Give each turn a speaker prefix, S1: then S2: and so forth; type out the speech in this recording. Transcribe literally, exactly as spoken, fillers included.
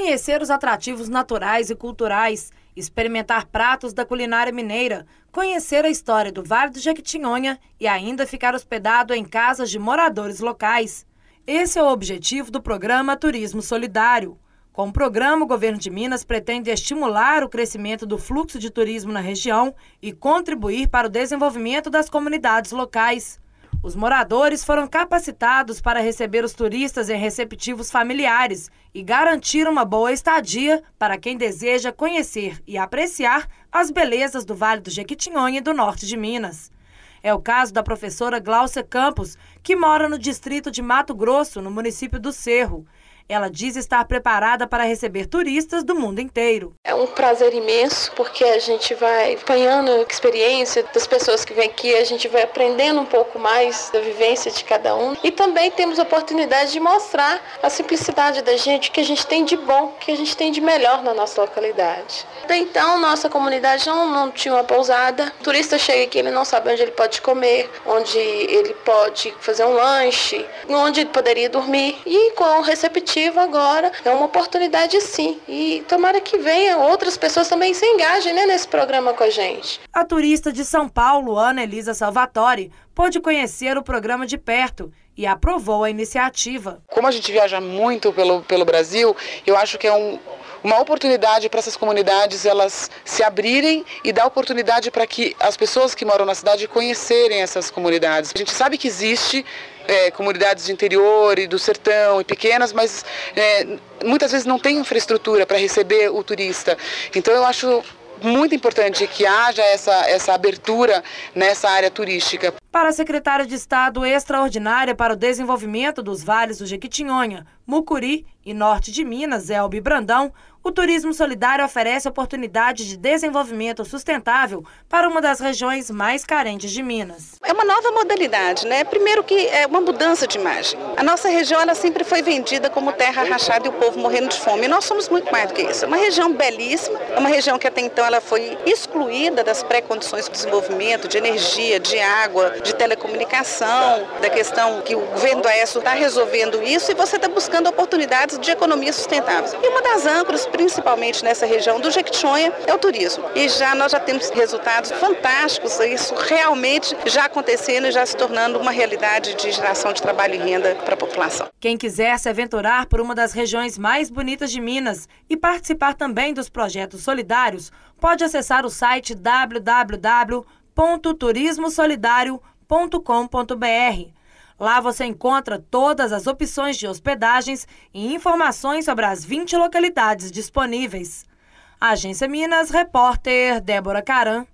S1: Conhecer os atrativos naturais e culturais, experimentar pratos da culinária mineira, conhecer a história do Vale do Jequitinhonha e ainda ficar hospedado em casas de moradores locais. Esse é o objetivo do programa Turismo Solidário. Com o programa, o governo de Minas pretende estimular o crescimento do fluxo de turismo na região e contribuir para o desenvolvimento das comunidades locais. Os moradores foram capacitados para receber os turistas em receptivos familiares e garantir uma boa estadia para quem deseja conhecer e apreciar as belezas do Vale do Jequitinhonha e do norte de Minas. É o caso da professora Gláucia Campos, que mora no distrito de Mato Grosso, no município do Cerro. Ela diz estar preparada para receber turistas do mundo inteiro.
S2: É um prazer imenso, porque a gente vai apanhando a experiência das pessoas que vêm aqui, a gente vai aprendendo um pouco mais da vivência de cada um. E também temos a oportunidade de mostrar a simplicidade da gente, o que a gente tem de bom, o que a gente tem de melhor na nossa localidade. Até então, nossa comunidade não, não tinha uma pousada. O turista chega aqui, ele não sabe onde ele pode comer, onde ele pode fazer um lanche, onde ele poderia dormir. E com o receptivo agora, é uma oportunidade sim. E tomara que venham outras pessoas também se engajem, né, nesse programa com a gente.
S1: A turista de São Paulo, Ana Elisa Salvatore, pôde conhecer o programa de perto e aprovou a iniciativa.
S3: Como a gente viaja muito pelo, pelo Brasil, eu acho que é um uma oportunidade para essas comunidades elas se abrirem e dar oportunidade para que as pessoas que moram na cidade conhecerem essas comunidades. A gente sabe que existe é, comunidades de interior e do sertão e pequenas, mas é, muitas vezes não tem infraestrutura para receber o turista. Então eu acho muito importante que haja essa, essa abertura nessa área turística.
S1: Para a secretária de Estado extraordinária para o desenvolvimento dos vales do Jequitinhonha, Mucuri e norte de Minas, Elbe Brandão, o turismo solidário oferece oportunidade de desenvolvimento sustentável para uma das regiões mais carentes de Minas.
S4: É uma nova modalidade, né? Primeiro que é uma mudança de imagem. A nossa região ela sempre foi vendida como terra rachada e o povo morrendo de fome. E nós somos muito mais do que isso. É uma região belíssima, é uma região que até então ela foi excluída das pré-condições de desenvolvimento, de energia, de água, de telecomunicação, da questão que o governo do Aécio está resolvendo isso e você está buscando oportunidades de economia sustentável. E uma das âncoras, principalmente nessa região do Jequitinhonha, é o turismo. E já nós já temos resultados fantásticos, isso realmente já acontecendo e já se tornando uma realidade de geração de trabalho e renda para a população.
S1: Quem quiser se aventurar por uma das regiões mais bonitas de Minas e participar também dos projetos solidários, pode acessar o site w w w ponto turismo solidário ponto com ponto b r. Lá você encontra todas as opções de hospedagens e informações sobre as vinte localidades disponíveis. Agência Minas, repórter Débora Caran.